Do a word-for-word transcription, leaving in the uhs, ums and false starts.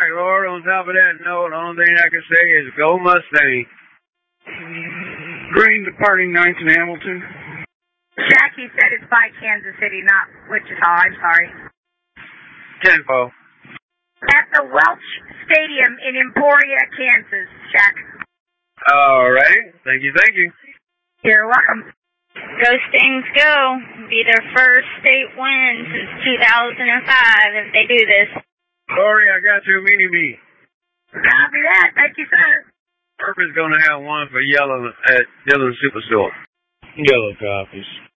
right, Lord. On top of that note, the only thing I can say is go Mustang. Green departing ninth in Hamilton. Jackie said it's by Kansas City, not Wichita. I'm sorry. Tenfo. At the Welch Stadium in Emporia, Kansas, Jack. All right. Thank you, thank you. You're welcome. Go Stings go. Be their first state win since two thousand five if they do this. Corey, I got your mini-me. Copy that. Thank you, sir. Purpose going to have one for yellow at Dillon Superstore. Yellow copies.